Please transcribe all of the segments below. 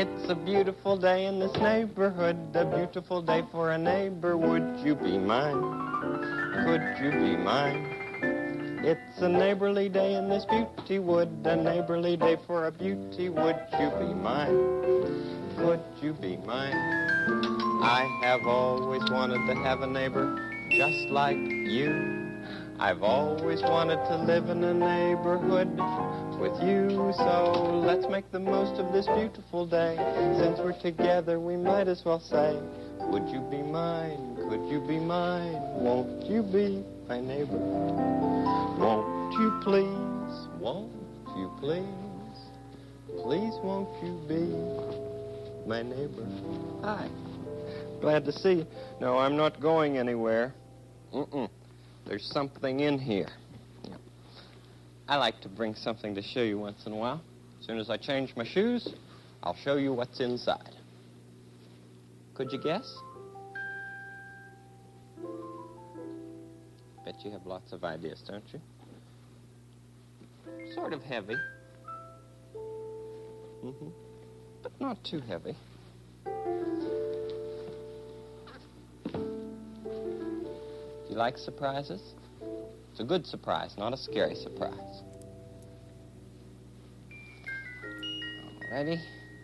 It's a beautiful day in this neighborhood, a beautiful day for a neighbor. Would you be mine? Could you be mine? It's a neighborly day in this beauty wood, a neighborly day for a beauty. Would you be mine? Could you be mine? I have always wanted to have a neighbor just like you. I've always wanted to live in a neighborhood with you. So let's make the most of this beautiful day. Since we're together, we might as well say, would you be mine? Could you be mine? Won't you be my neighbor? Won't you please? Won't you please? Please won't you be my neighbor? Hi. Glad to see you. No, I'm not going anywhere. There's something in here. Yeah. I like to bring something to show you once in a while. As soon as I change my shoes, I'll show you what's inside. Could you guess? Bet you have lots of ideas, don't you? Sort of heavy. But not too heavy. You like surprises? It's a good surprise, not a scary surprise. Alrighty.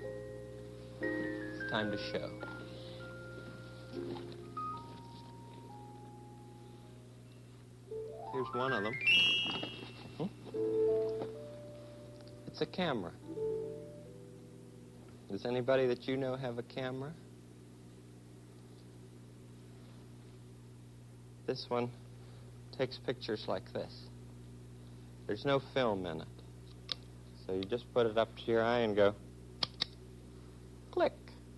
It's time to show. Here's one of them. It's a camera. Does anybody that you know have a camera? This one takes pictures like this. There's no film in it. So you just put it up to your eye and go, click.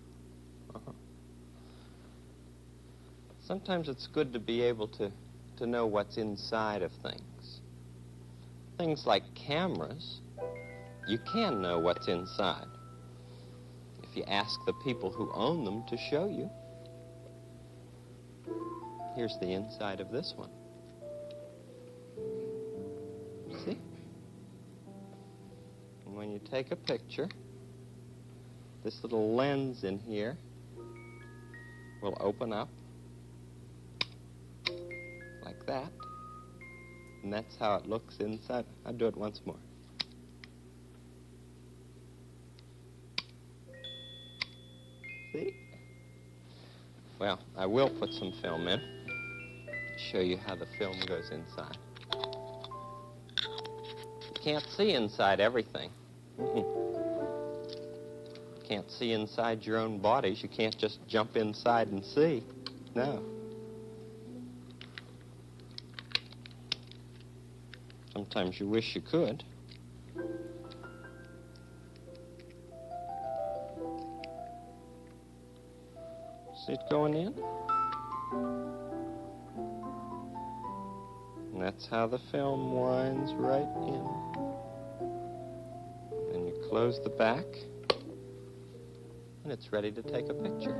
Sometimes it's good to be able to know what's inside of things. Things like cameras, you can know what's inside if you ask the people who own them to show you. Here's the inside of this one. See? And when you take a picture, this little lens in here will open up like that. And that's how it looks inside. I'll do it once more. See? Well, I will put some film in. Show you how the film goes inside. You can't see inside everything. You can't see inside your own bodies. You can't just jump inside and see. No. Sometimes you wish you could. See it going in? And that's how the film winds right in. Then you close the back, and it's ready to take a picture.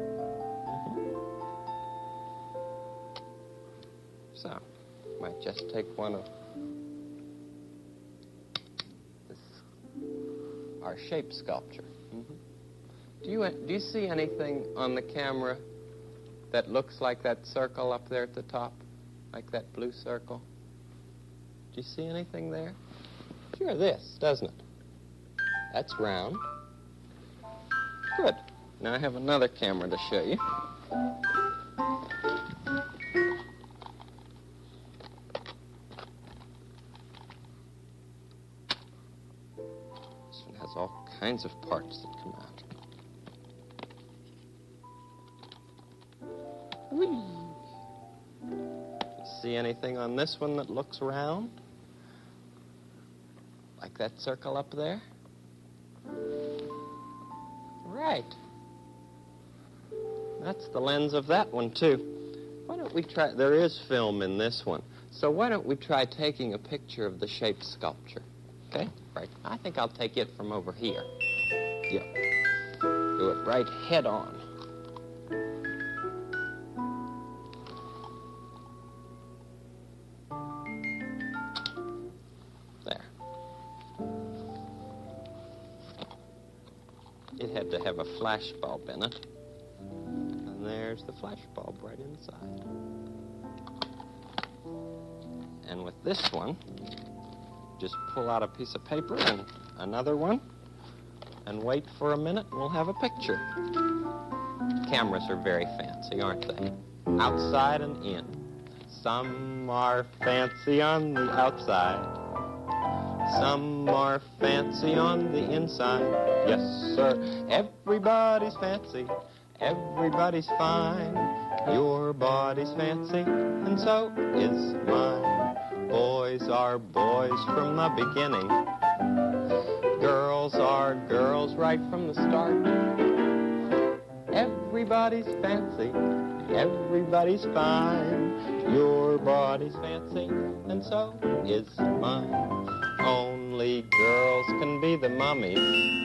So, might just take one of this, our shape sculpture. Do you see anything on the camera that looks like that circle up there at the top? Like that blue circle? Do you see anything there? Sure, this, doesn't it? That's round. Good. Now I have another camera to show you. This one has all kinds of parts that come out. Whee! See anything on this one that looks round? Like that circle up there? Right. That's the lens of that one, too. Why don't we try... There is film in this one. So why don't we try taking a picture of the shape sculpture? Okay? Right. I think I'll take it from over here. Yeah. Do it right head on. It had to have a flash bulb in it. And there's the flash bulb right inside. And with this one, just pull out a piece of paper and another one, and wait for a minute, and we'll have a picture. Cameras are very fancy, aren't they? Outside and in. Some are fancy on the outside. Some are fancy on the inside. Yes, sir. Everybody's fancy. Everybody's fine. Your body's fancy, and so is mine. Boys are boys from the beginning. Girls are girls right from the start. Everybody's fancy. Everybody's fine. Your body's fancy, and so is mine. Only girls can be the mummies.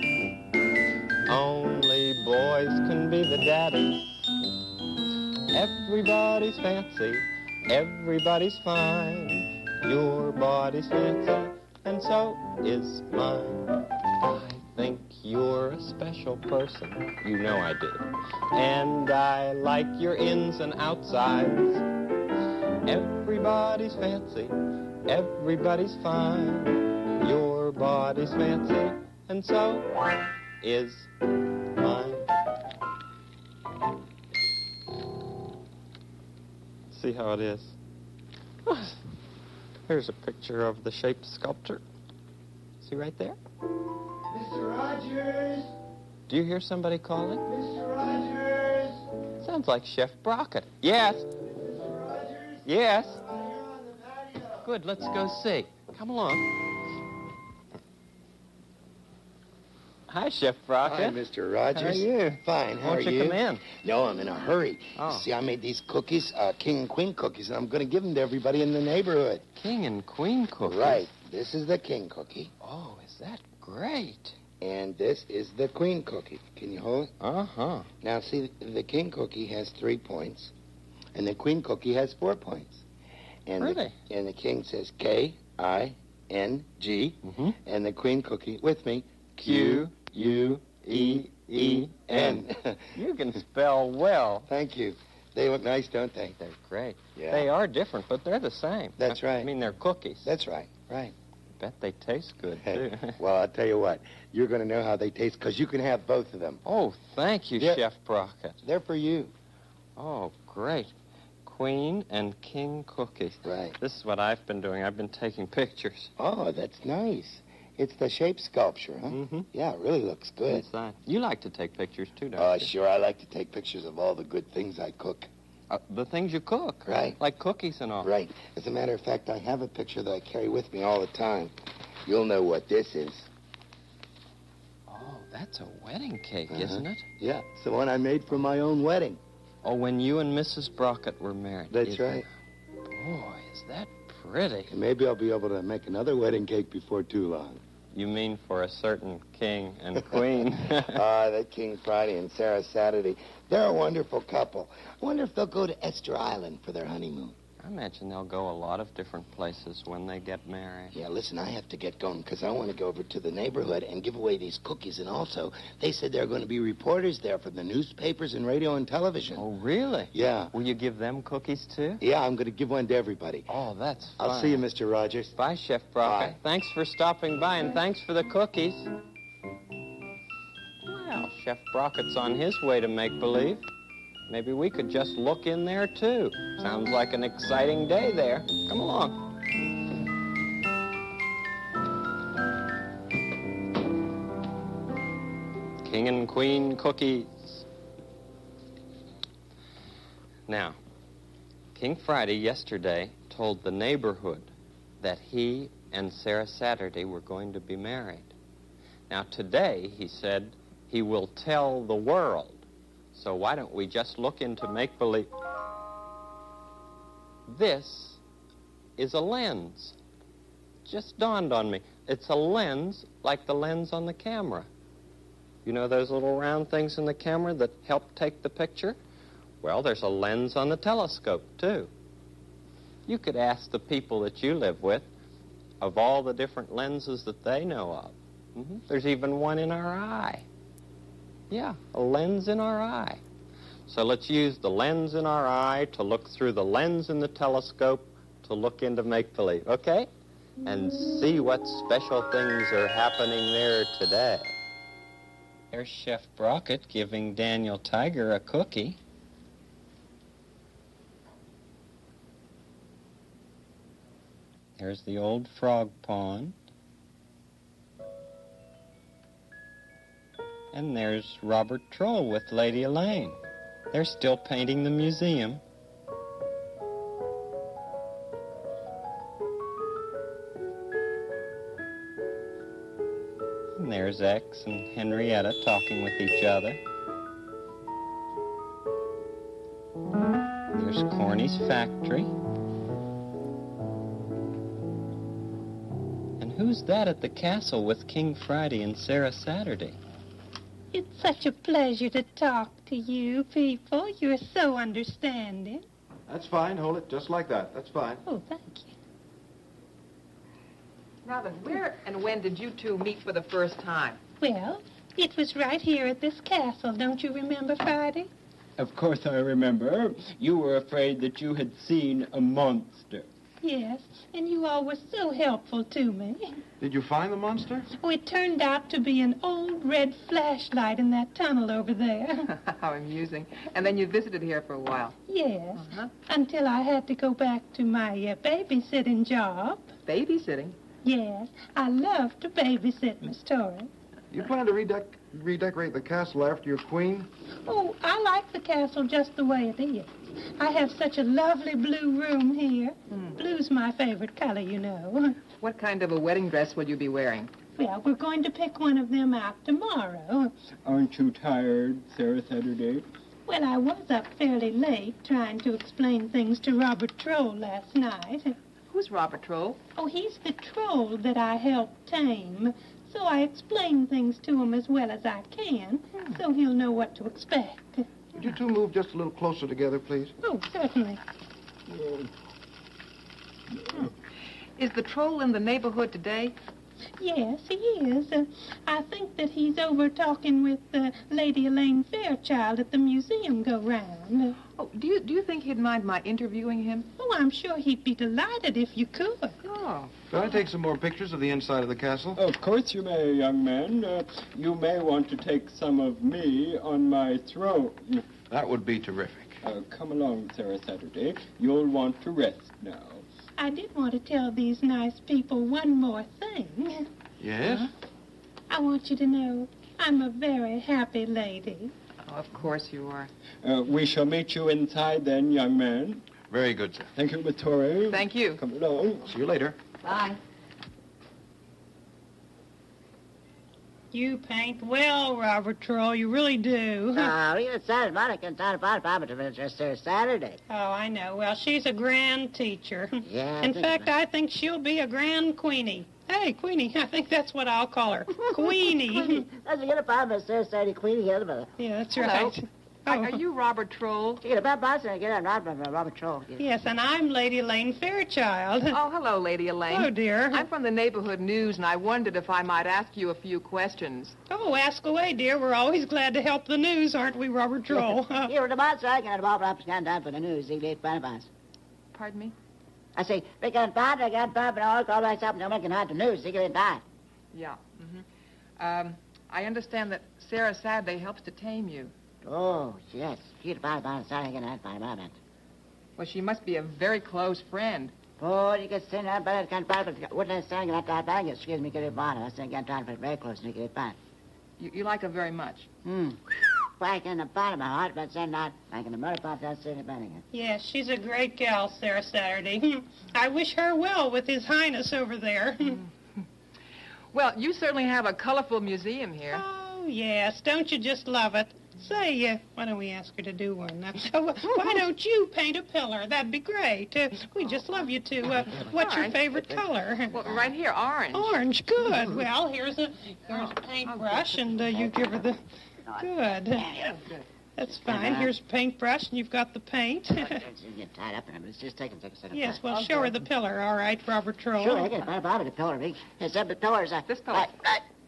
Only boys can be the daddies. Everybody's fancy. Everybody's fine. Your body's fancy, and so is mine. I think you're a special person. You know I do. And I like your ins and outsides. Everybody's fancy. Everybody's fine. Your body's fancy, and so is mine. See how it is? Here's a picture of the shape sculpture. See right there? Mr. Rogers! Do you hear somebody calling? Mr. Rogers! Sounds like Chef Brockett. Yes. Mr. Rogers? Yes. I'm out here on the patio. Good, let's go see. Come along. Hi, Chef Brockett. Hi, Mr. Rogers. How are you? Fine. How Won't are you come in? No, I'm in a hurry. Oh. See, I made these cookies, king and queen cookies, and I'm going to give them to everybody in the neighborhood. King and queen cookies. Right. This is the king cookie, Oh, is that great? and this is the queen cookie. Can you hold it? Uh-huh. Now, see, the king cookie has 3 points, and the queen cookie has 4 points. And Really? and the king says K-I-N-G, Mm-hmm. and the queen cookie, with me, Q-U-E-E-N. You can spell well. Thank you. They look nice, don't they? They're great. Yeah. They are different, but they're the same. That's right. I mean, they're cookies. That's right, right. Bet they taste good, too. Well, I'll tell you what. You're going to know how they taste because you can have both of them. Oh, thank you, Yeah. Chef Brockett. They're for you. Oh, great. Queen and king cookies. Right. This is what I've been doing. I've been taking pictures. Oh, that's nice. It's the shape sculpture, huh? Mm-hmm. Yeah, it really looks good. Inside. You like to take pictures, too, don't Oh, you? sure. I like to take pictures of all the good things I cook. The things you cook. Right. Like cookies and all. Right. As a matter of fact, I have a picture that I carry with me all the time. You'll know what this is. Oh, that's a wedding cake, Uh-huh. isn't it? Yeah, it's the one I made for my own wedding. Oh, when you and Mrs. Brockett were married. That's right. Boy, is that pretty. And maybe I'll be able to make another wedding cake before too long. You mean for a certain king and queen. That King Friday and Sarah Saturday. They're a wonderful couple. I wonder if they'll go to Esther Island for their honeymoon. I imagine they'll go a lot of different places when they get married. Yeah, listen, I have to get going because I want to go over to the neighborhood and give away these cookies. And also, they said there are going to be reporters there from the newspapers and radio and television. Oh, really? Yeah. Will you give them cookies, too? Yeah, I'm going to give one to everybody. Oh, that's fine. I'll see you, Mr. Rogers. Bye, Chef Brockett. Bye. Thanks for stopping by, and thanks for the cookies. Well, Chef Brockett's on his way to make-believe. Maybe we could just look in there, too. Sounds like an exciting day there. Come along. King and queen cookies. Now, King Friday yesterday told the neighborhood that he and Sarah Saturday were going to be married. Now, today, he said he will tell the world. So why don't we just look into make-believe? This is a lens. Just dawned on me. It's a lens like the lens on the camera. You know those little round things in the camera that help take the picture? Well, there's a lens on the telescope, too. You could ask the people that you live with of all the different lenses that they know of. There's even one in our eye. Yeah, a lens in our eye. So let's use the lens in our eye to look through the lens in the telescope to look into make-believe, okay? And see what special things are happening there today. There's Chef Brockett giving Daniel Tiger a cookie. There's the old frog pond. And there's Robert Troll with Lady Elaine. They're still painting the museum. And there's X and Henrietta talking with each other. There's Corny's factory. And who's that at the castle with King Friday and Sarah Saturday? It's such a pleasure to talk to you people. You're so understanding. That's fine. Hold it just like that. That's fine. Oh, thank you. Now then, where and when did you two meet for the first time? Well, it was right here at this castle. Don't you remember, Friday? Of course I remember. You were afraid that you had seen a monster. Yes, and you all were so helpful to me. Did you find the monster? Oh, it turned out to be an old red flashlight in that tunnel over there. How amusing. And then you visited here for a while. Yes, until I had to go back to my babysitting job. Babysitting? Yes, I love to babysit, Miss Torrey. You plan to redecorate the castle after your queen? Oh, I like the castle just the way it is. I have such a lovely blue room here. Blue's my favorite color, you know. What kind of a wedding dress will you be wearing? Well, we're going to pick one of them out tomorrow. Aren't you tired, Sarah Saturday? Well, I was up fairly late trying to explain things to Robert Troll last night. Who's Robert Troll? Oh, he's the troll that I helped tame. So I explain things to him as well as I can, so he'll know what to expect. Would you two move just a little closer together, please? Oh, certainly. Is the troll in the neighborhood today? Yes, he is. I think that he's over talking with Lady Elaine Fairchild at the museum go-round. Oh, do you think he'd mind my interviewing him? Oh, I'm sure he'd be delighted if you could. Oh. Can I take some more pictures of the inside of the castle? Of course you may, young man. You may want to take some of me on my throne. That would be terrific. Come along, Sarah Saturday. You'll want to rest now. I did want to tell these nice people one more thing. Yes? I want you to know I'm a very happy lady. Oh, of course you are. We shall meet you inside then, young man. Very good, sir. Thank you, Miss Torrey. Thank you. Come along. See you later. Bye. You paint well, Robert Troll. You really do. Even Saturday morning can talk about it just Saturday. Oh, I know. Well, she's a grand teacher. Yeah. In fact, I think she'll be a grand queenie. Hey, Queenie, I think that's what I'll call her. Queenie. That's a good about Saturday Queenie here, but Yeah, that's Hello. right. Are you Robert Troll? get a bad boss and get a Robert Troll. Yes, and I'm Lady Elaine Fairchild. Oh, hello, Lady Elaine. Hello, dear. I'm from the neighborhood news, and I wondered if I might ask you a few questions. Oh, ask away, dear. We're always glad to help the news, aren't we, Robert Troll? Here, the boss, I can have all up and down for the news. They get bad. Pardon me? I say, they got bad, and all call right up, and no one can hide the news. They get bad. Yeah. I understand that Sarah Saturday helps to tame you. Oh, yes. Get bad, sorry, I can hide bad. Well, she must be a very close friend. Oh, you can send that bad, can't buy, but wouldn't I say that bad? Excuse me, get it bad. I say, get down for very close, and get it bad. You like her very much. Back in the bottom of my heart, but then not like in the murder pot, that's it, again. Yes, she's a great gal, Sarah Saturday. I wish her well with His Highness over there. Well, you certainly have a colorful museum here. Oh, yes. Don't you just love it? Say, why don't we ask her to do one? Why don't you paint a pillar? That'd be great. We just love you to. What's your favorite color? Well, right here, orange. Orange, good. Well, here's a paintbrush, and you give her the... Good. That's fine. Here's a paintbrush, and you've got the paint. Get tied up in it, but it's just taking a second. Yes, well, show her the pillar, all right, Robert Troll. Sure, I get about the pillar. It's up the pillars. This pillar.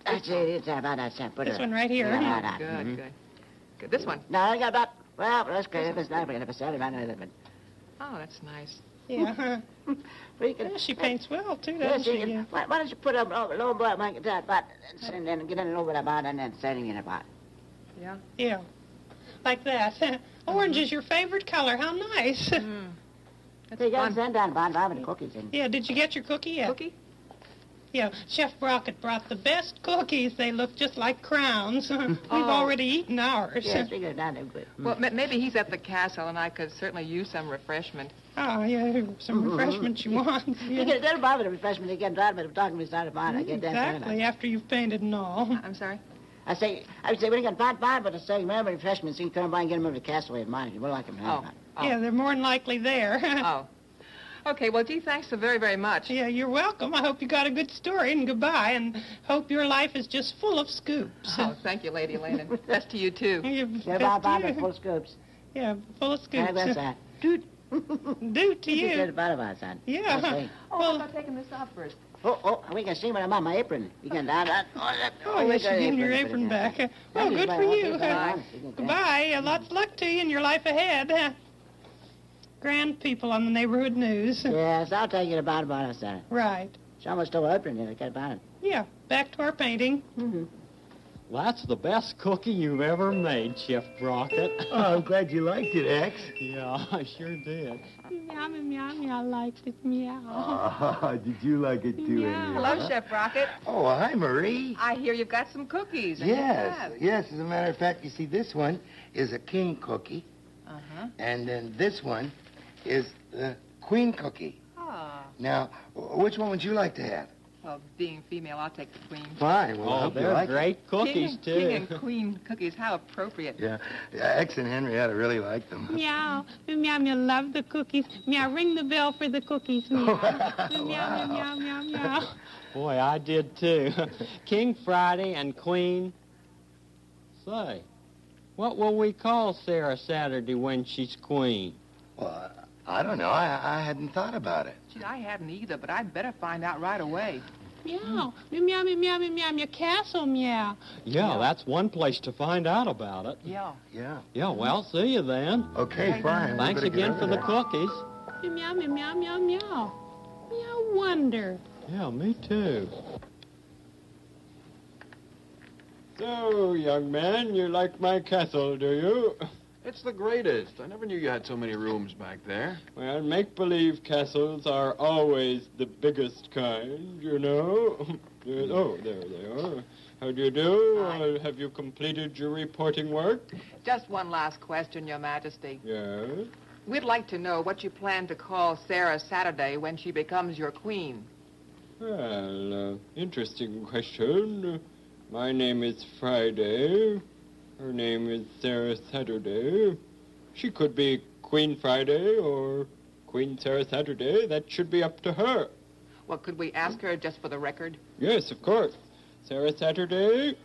That's it. It's about that. Put This it. one right here. Yeah, right. Good, good. This one. No, I got about. Well, that's good. If it's not, we're going to sell it right now. Oh, that's nice. Yeah. We can. Yeah, she paints well, too, Yes, doesn't you she? can. Why don't you put a little boy like that, but and then get in a little bit about and then setting in about. Yeah? Yeah. Like that. Orange is your favorite color. How nice. That's So you got to fun. send down about the cookies in. Yeah, did you get your cookie yet? Cookie? Yeah, Chef Brockett brought the best cookies. They look just like crowns. We've already eaten ours. Yes, we got down there good. Well, maybe he's at the castle, and I could certainly use some refreshment. Oh, yeah, some refreshment you want. You Yeah. get that'll bother the refreshment again, but I'm talking to me side of mine. I get that. Exactly, after you've painted and all. I'm sorry? I would say, when you got bad, but I say, remember refreshments, you can come by and get them over to the castle in mine. You will like them. Oh. Yeah, they're more than likely there. Oh. Okay, well, gee, thanks so very, very much. Yeah, you're welcome. I hope you got a good story, and goodbye, and hope your life is just full of scoops. Oh, thank you, Lady Lane. That's to you, too. They're bad, full scoops. Yeah, full of scoops. That's that. Do to You you. said about son. Yeah. Okay. Oh, Well- how about taking this off first? We can see when I'm on my apron. You can down that. Oh, yes, you're getting your apron back. Oh, good for you. Goodbye. Lots of luck to you in your life ahead. Grand people on the neighborhood news. Yes, I'll take you about it, son. Right. She almost stole an apron in it. Get about it. Yeah, back to our painting. Mm-hmm. Well, that's the best cookie you've ever made, Chef Brockett. Oh, I'm glad you liked it, X. Yeah, I sure did. Meow, meow, meow, I like it, meow. Oh, did you like it too, Henry? Hello, Chef Brockett. Oh, hi, Marie. I hear you've got some cookies. and Yes. As a matter of fact, you see, this one is a king cookie, Uh-huh. and then this one is the queen cookie. Ah. Now, which one would you like to have? Well, being female, I'll take the queen. Fine. Well, I Oh, hope you they're like it. great cookies, king, King and too. queen cookies, how appropriate. Yeah, X and Henrietta really like them. Meow, meow, meow, love the cookies. Meow, ring the bell for the cookies. Meow, meow, meow, meow, meow, meow. Boy, I did, too. King Friday and Queen. Say, what will we call Sarah Saturday when she's queen? Well, I don't know. I hadn't thought about it. Gee, I hadn't either, but I'd better find out right away. Meow, meow, meow, meow, meow, meow, meow, castle, meow. Yeah, that's one place to find out about it. Yeah. Yeah. Yeah, well, see you then. Okay, fine. We Thanks better get again over for the there. cookies. Meow, meow, meow, meow, meow. Meow, wonder. Yeah, me too. So, young man, you like my castle, do you? It's the greatest. I never knew you had so many rooms back there. Well, make-believe castles are always the biggest kind, you know. Oh, there they are. How do you do? Hi. Have you completed your reporting work? Just one last question, Your Majesty. Yes. We'd like to know what you plan to call Sarah Saturday when she becomes your queen. Well, interesting question. My name is Friday. Her name is Sarah Saturday. She could be Queen Friday or Queen Sarah Saturday. That should be up to her. Well, could we ask her just for the record? Yes, of course. Sarah Saturday.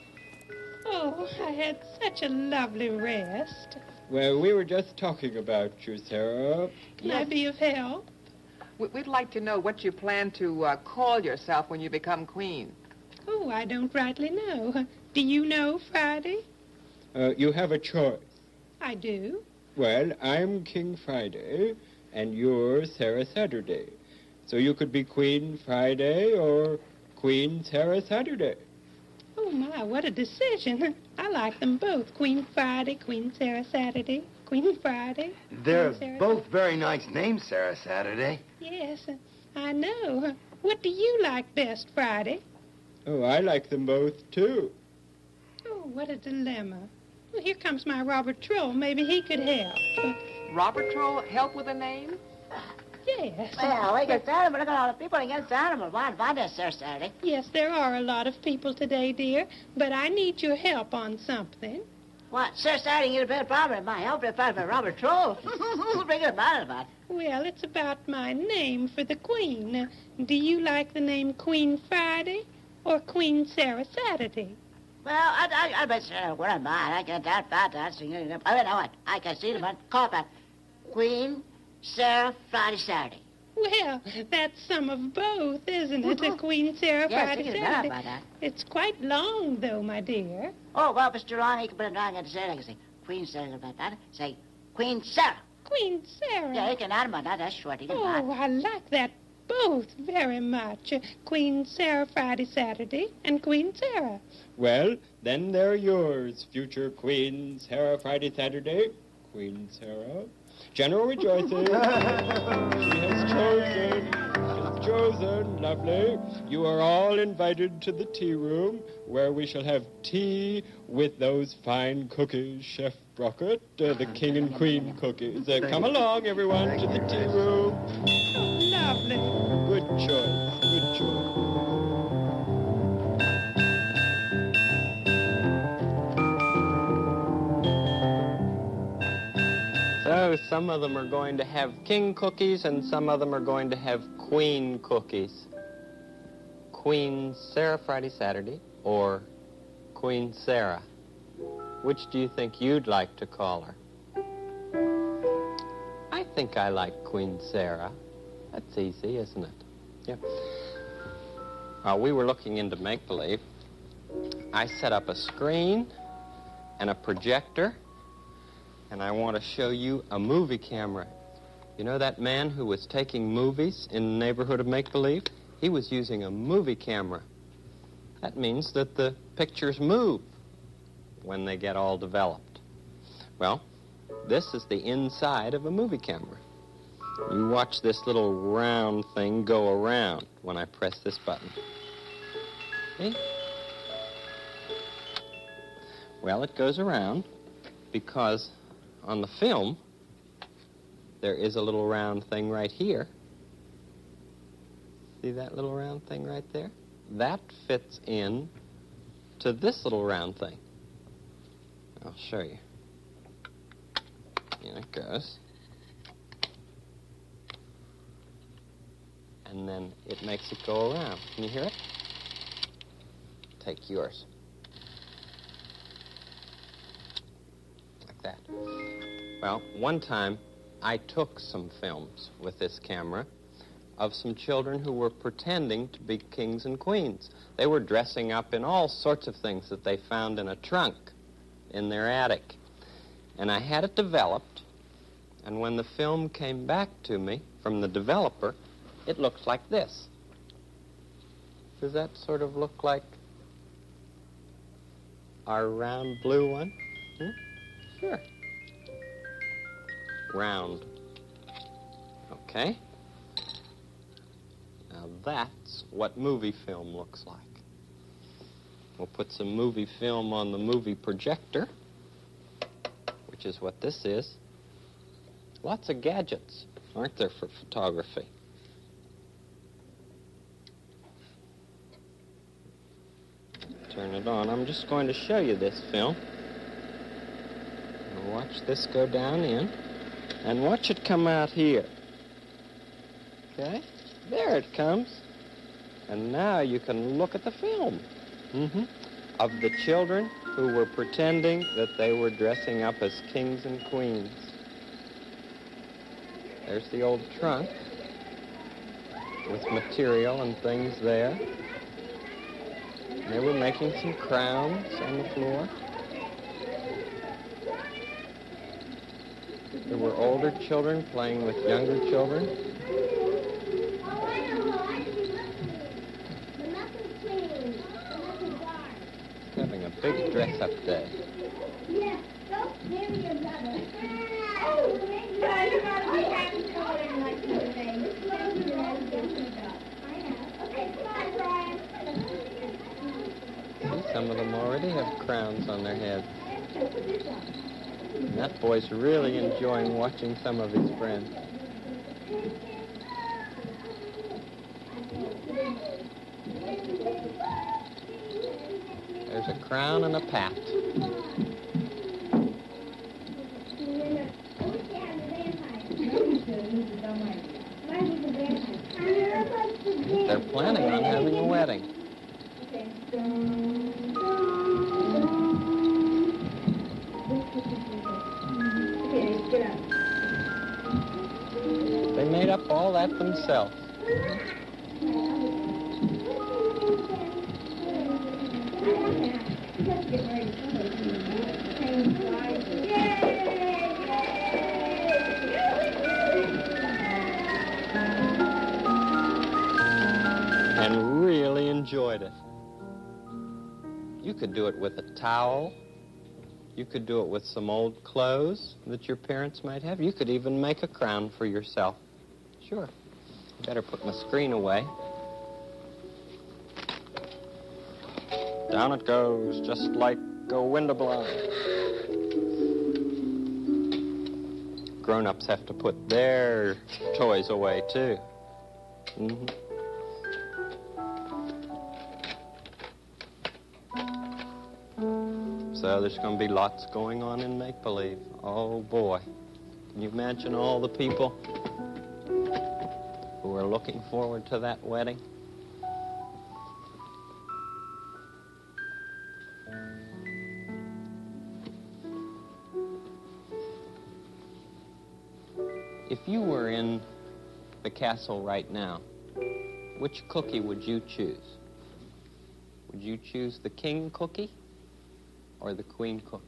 Oh, I had such a lovely rest. Well, we were just talking about you, Sarah. Can I be of help? We'd like to know what you plan to call yourself when you become queen. Oh, I don't rightly know. Do you know, Friday? You have a choice. I do. Well, I'm King Friday, and you're Sarah Saturday. So you could be Queen Friday or Queen Sarah Saturday. Oh, my, what a decision. I like them both. Queen Friday, Queen Sarah Saturday. Queen Friday. They're Queen Sarah both very nice names, Sarah Saturday. Yes, I know. What do you like best, Friday? Oh, I like them both, too. Oh, what a dilemma. Well, here comes my Robert Troll. Maybe he could help. Robert Troll, help with a name? Yes. Well, we get animal. Look at all the people against animal. Why does Sir Saturday? Yes, there are a lot of people today, dear, but I need your help on something. What? Sir Saturday, you a problem. My help is about Robert Troll. Bring it about. Well, it's about my name for the Queen. Do you like the name Queen Friday or Queen Sarah Saturday? Well, I bet what am I? I can't doubt about that. I mean, know what? I can see them on carpet. Queen Sarah Friday Saturday. Well, that's some of both, isn't it? A Queen Sarah Yes, Friday you can know Saturday. about that. It's quite long, though, my dear. Oh, well, Mr. Ron, you can put it down and say, like I say, Queen Sarah about that. Say, Queen Sarah. Queen Sarah. Yeah, you can add about that. That's short. You can buy. Oh, I like that both very much. Queen Sarah Friday Saturday and Queen Sarah. Well, then they're yours, future Queen Sarah Friday Saturday. Queen Sarah. General rejoices. She has chosen. She's chosen. Lovely. You are all invited to the tea room, where we shall have tea with those fine cookies, Chef Brockett, the King and Queen cookies. Come along, everyone, to the tea room. Oh, lovely. Good choice. Good choice. So some of them are going to have king cookies and some of them are going to have queen cookies. Queen Sarah Friday Saturday or Queen Sarah? Which do you think you'd like to call her? I think I like Queen Sarah. That's easy, isn't it? Yeah. While we were looking into make-believe, I set up a screen and a projector, and I want to show you a movie camera. You know that man who was taking movies in the neighborhood of make-believe? He was using a movie camera. That means that the pictures move when they get all developed. Well, this is the inside of a movie camera. You watch this little round thing go around when I press this button. See? Well, it goes around because on the film, there is a little round thing right here. See that little round thing right there? That fits in to this little round thing. I'll show you. Here it goes. And then it makes it go around. Can you hear it? Take yours. Like that. Well, one time I took some films with this camera of some children who were pretending to be kings and queens. They were dressing up in all sorts of things that they found in a trunk in their attic. And I had it developed, and when the film came back to me from the developer, it looks like this. Does that sort of look like our round blue one? Sure. Round. Okay. Now that's what movie film looks like. We'll put some movie film on the movie projector, which is what this is. Lots of gadgets, aren't there, for photography? Turn it on. I'm just going to show you this film. Now watch this go down in, and watch it come out here. Okay? There it comes. And now you can look at the film. Of the children who were pretending that they were dressing up as kings and queens. There's the old trunk with material and things there. And they were making some crowns on the floor. There were older children playing with younger children. Having a big dress-up day. Yes, don't marry your brother. Oh, you gotta be happy coloring like this thing. Okay, come on, Brian. See, some of them already have crowns on their heads. And that boy's really enjoying watching some of his friends. There's a crown and a pat. They're planning on having a wedding. They made up all that themselves. And really enjoyed it. You could do it with a towel. You could do it with some old clothes that your parents might have. You could even make a crown for yourself. Sure. Better put my screen away. Down it goes, just like a window blind. Grown-ups have to put their toys away, too. Mm-hmm. So there's going to be lots going on in make-believe. Oh, boy. Can you imagine all the people who are looking forward to that wedding? If you were in the castle right now, which cookie would you choose? Would you choose the king cookie or the queen cookie?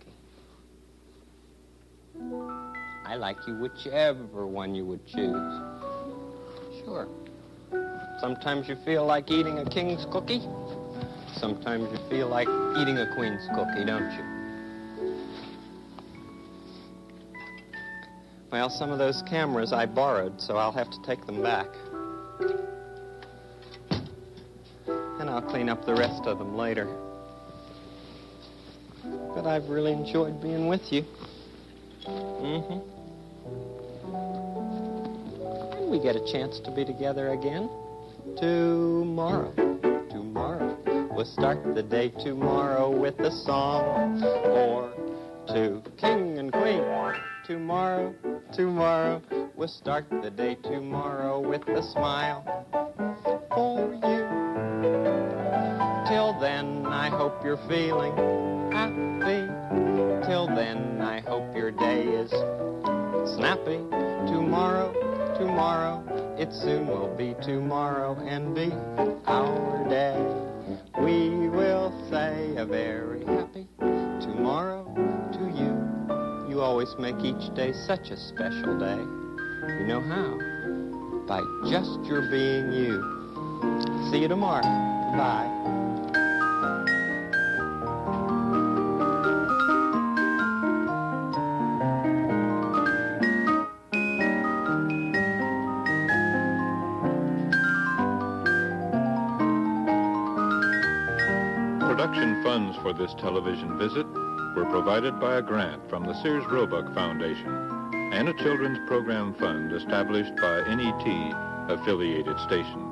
I like you whichever one you would choose. Sure. Sometimes you feel like eating a king's cookie. Sometimes you feel like eating a queen's cookie, don't you? Well, some of those cameras I borrowed, so I'll have to take them back. And I'll clean up the rest of them later. But I've really enjoyed being with you. Mm-hmm. And we get a chance to be together again tomorrow. Tomorrow. We'll start the day tomorrow with a song or two. King and queen. Tomorrow, tomorrow. We'll start the day tomorrow with a smile for you. Till then, I hope you're feeling happy. Till then, I hope your day is snappy. Tomorrow, tomorrow, it soon will be tomorrow and be our day. We will say a very happy tomorrow to you. You always make each day such a special day. You know how? By just your being you. See you tomorrow. Bye. Production funds for this television visit were provided by a grant from the Sears Roebuck Foundation and a children's program fund established by NET affiliated stations.